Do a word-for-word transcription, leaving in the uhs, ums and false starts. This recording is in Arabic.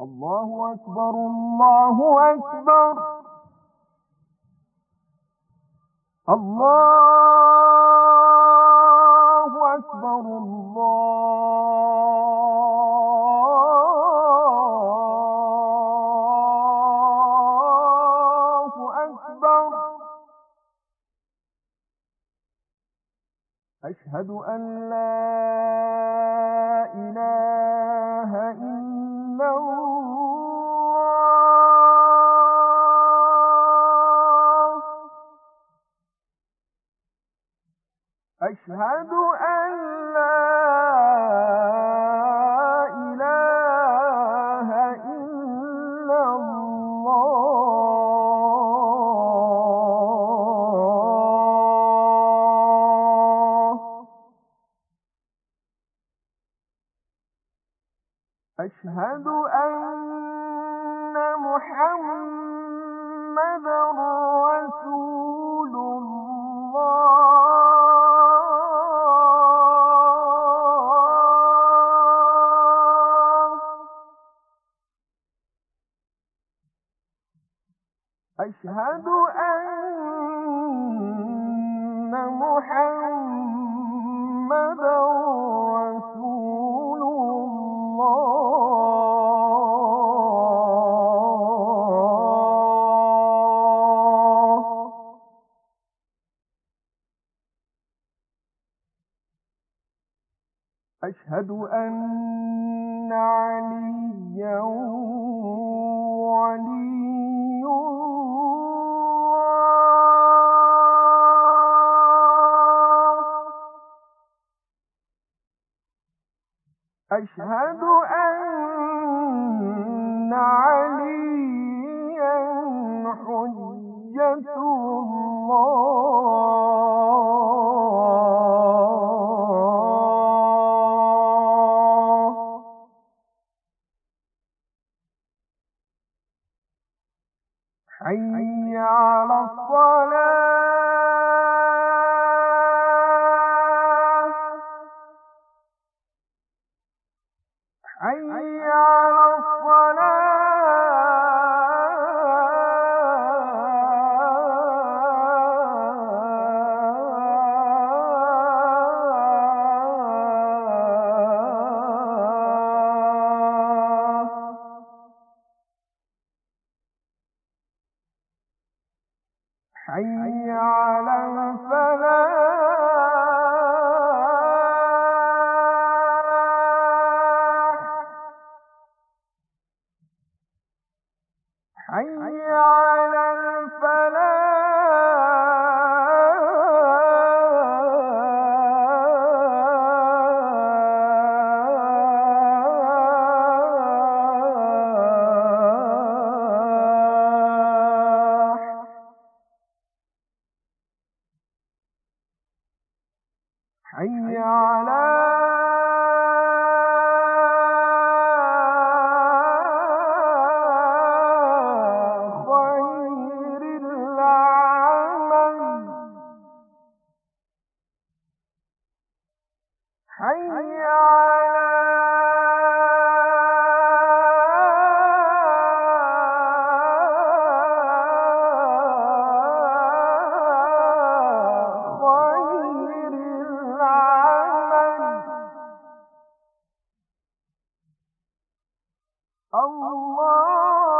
الله أكبر الله أكبر. الله أكبر الله أكبر. أشهد أن لا إله إلا الله. أشهد أن لا إله إلا الله. أشهد أن محمدًا رسول الله. أشهد أن محمدًا رسول الله. أشهد أن عليا ولي الله. أشهد أن عليا حجة الله. حي على الصلاة. حي على الصلاة. حي على الفلاح. حي على الفلاح. حي على خير العمل. حي على خير العمل. الله